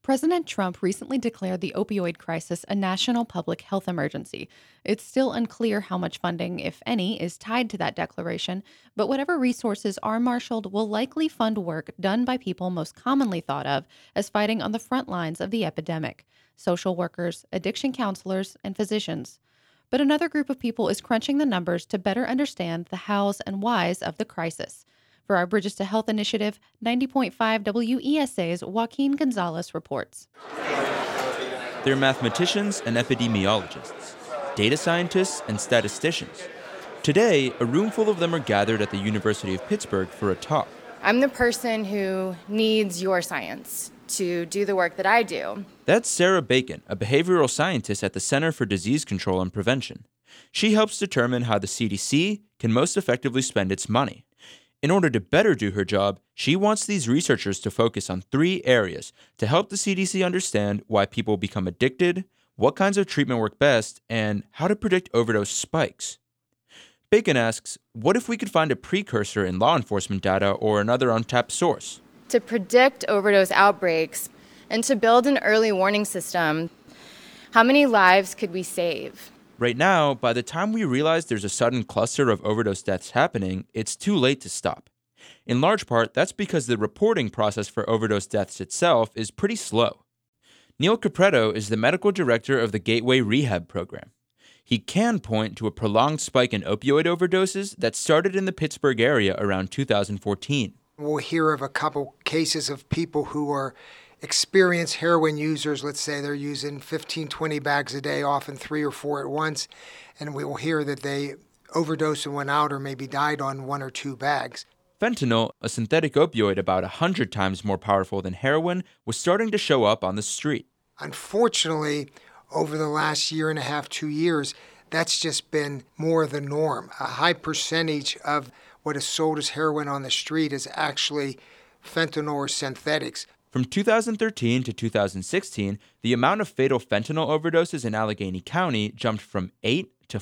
President Trump recently declared the opioid crisis a national public health emergency. It's still unclear how much funding, if any, is tied to that declaration, but whatever resources are marshaled will likely fund work done by people most commonly thought of as fighting on the front lines of the epidemic: social workers, addiction counselors, and physicians. But another group of people is crunching the numbers to better understand the hows and whys of the crisis. For our Bridges to Health initiative, 90.5 WESA's Joaquin Gonzalez reports. They're mathematicians and epidemiologists, data scientists and statisticians. Today, a room full of them are gathered at the University of Pittsburgh for a talk. I'm the person who needs your science to do the work that I do. That's Sarah Bacon, a behavioral scientist at the Center for Disease Control and Prevention. She helps determine how the CDC can most effectively spend its money. In order to better do her job, she wants these researchers to focus on 3 areas to help the CDC understand why people become addicted, what kinds of treatment work best, and how to predict overdose spikes. Bacon asks, what if we could find a precursor in law enforcement data or another untapped source? To predict overdose outbreaks and to build an early warning system, how many lives could we save? Right now, by the time we realize there's a sudden cluster of overdose deaths happening, it's too late to stop. In large part, that's because the reporting process for overdose deaths itself is pretty slow. Neil Capretto is the medical director of the Gateway Rehab Program. He can point to a prolonged spike in opioid overdoses that started in the Pittsburgh area around 2014. We'll hear of a couple cases of people who are experienced heroin users. Let's say they're using 15, 20 bags a day, often 3 or 4 at once, and we will hear that they overdosed and went out or maybe died on 1 or 2 bags. Fentanyl, a synthetic opioid about 100 times more powerful than heroin, was starting to show up on the street. Unfortunately, over the last year and a half, 2 years, that's just been more the norm. A high percentage of what is sold as heroin on the street is actually fentanyl or synthetics. From 2013 to 2016, the amount of fatal fentanyl overdoses in Allegheny County jumped from 8 to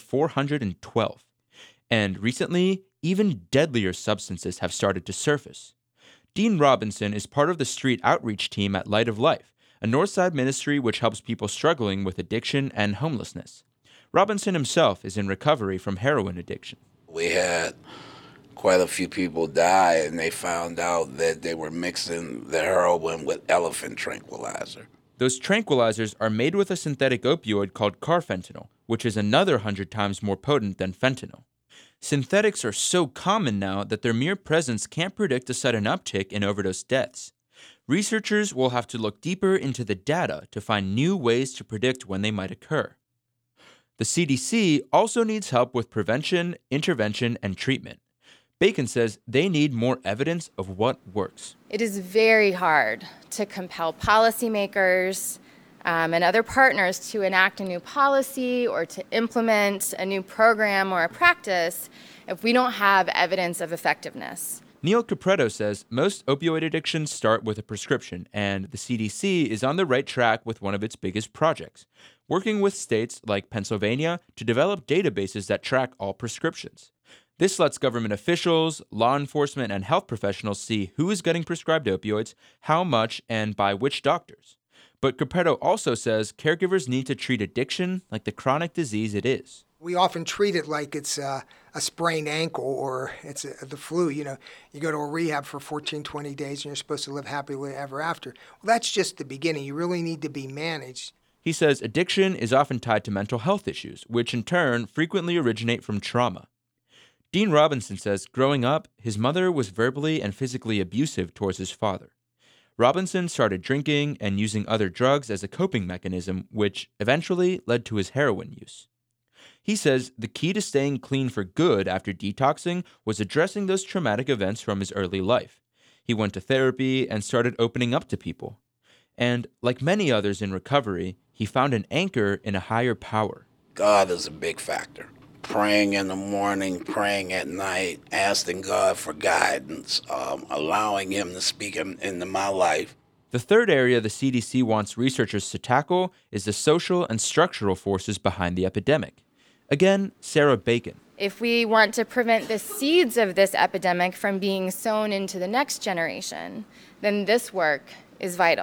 412. And recently, even deadlier substances have started to surface. Dean Robinson is part of the street outreach team at Light of Life, a Northside ministry which helps people struggling with addiction and homelessness. Robinson himself is in recovery from heroin addiction. We had quite a few people die, and they found out that they were mixing the heroin with elephant tranquilizer. Those tranquilizers are made with a synthetic opioid called carfentanil, which is another 100 times more potent than fentanyl. Synthetics are so common now that their mere presence can't predict a sudden uptick in overdose deaths. Researchers will have to look deeper into the data to find new ways to predict when they might occur. The CDC also needs help with prevention, intervention, and treatment. Bacon says they need more evidence of what works. It is very hard to compel policymakers and other partners to enact a new policy or to implement a new program or a practice if we don't have evidence of effectiveness. Neil Capretto says most opioid addictions start with a prescription, and the CDC is on the right track with one of its biggest projects, working with states like Pennsylvania to develop databases that track all prescriptions. This lets government officials, law enforcement, and health professionals see who is getting prescribed opioids, how much, and by which doctors. But Capretto also says caregivers need to treat addiction like the chronic disease it is. We often treat it like it's a sprained ankle or it's the flu. You know, you go to a rehab for 14, 20 days and you're supposed to live happily ever after. Well, that's just the beginning. You really need to be managed. He says addiction is often tied to mental health issues, which in turn frequently originate from trauma. Dean Robinson says growing up, his mother was verbally and physically abusive towards his father. Robinson started drinking and using other drugs as a coping mechanism, which eventually led to his heroin use. He says the key to staying clean for good after detoxing was addressing those traumatic events from his early life. He went to therapy and started opening up to people. And like many others in recovery, he found an anchor in a higher power. God is a big factor. Praying in the morning, praying at night, asking God for guidance, allowing him to speak into my life. The third area the CDC wants researchers to tackle is the social and structural forces behind the epidemic. Again, Sarah Bacon. If we want to prevent the seeds of this epidemic from being sown into the next generation, then this work is vital.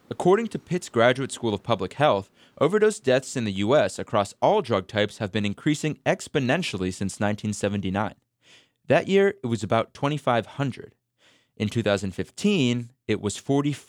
According to Pitt's Graduate School of Public Health, overdose deaths in the U.S. across all drug types have been increasing exponentially since 1979. That year, it was about 2,500. In 2015, it was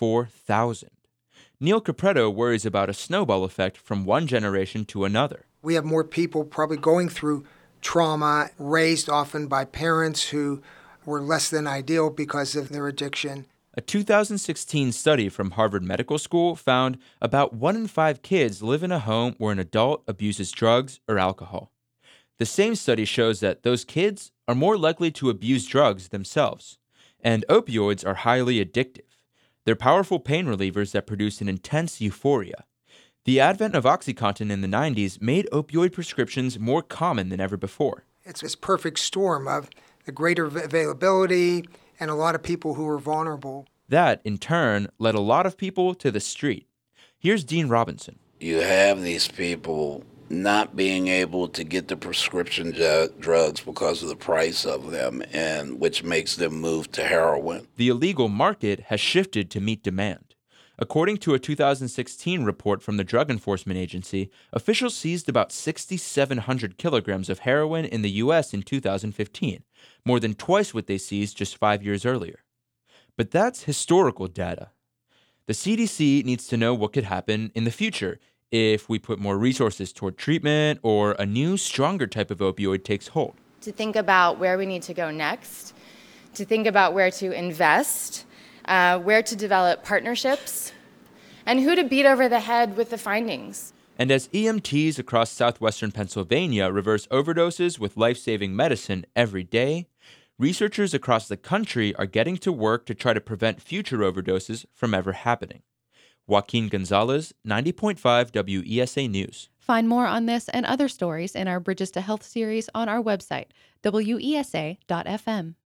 44,000. Neil Capretto worries about a snowball effect from one generation to another. We have more people probably going through trauma, raised often by parents who were less than ideal because of their addiction. A 2016 study from Harvard Medical School found about 1 in 5 kids live in a home where an adult abuses drugs or alcohol. The same study shows that those kids are more likely to abuse drugs themselves, and opioids are highly addictive. They're powerful pain relievers that produce an intense euphoria. The advent of OxyContin in the 90s made opioid prescriptions more common than ever before. It's this perfect storm of the greater availability and a lot of people who are vulnerable. That, in turn, led a lot of people to the street. Here's Dean Robinson. You have these people not being able to get the prescription drugs because of the price of them, and which makes them move to heroin. The illegal market has shifted to meet demand. According to a 2016 report from the Drug Enforcement Agency, officials seized about 6,700 kilograms of heroin in the U.S. in 2015, more than twice what they seized just 5 years earlier. But that's historical data. The CDC needs to know what could happen in the future if we put more resources toward treatment or a new, stronger type of opioid takes hold. To think about where we need to go next, to think about where to invest, where to develop partnerships, and who to beat over the head with the findings. And as EMTs across southwestern Pennsylvania reverse overdoses with life-saving medicine every day, researchers across the country are getting to work to try to prevent future overdoses from ever happening. Joaquin Gonzalez, 90.5 WESA News. Find more on this and other stories in our Bridges to Health series on our website, wesa.fm.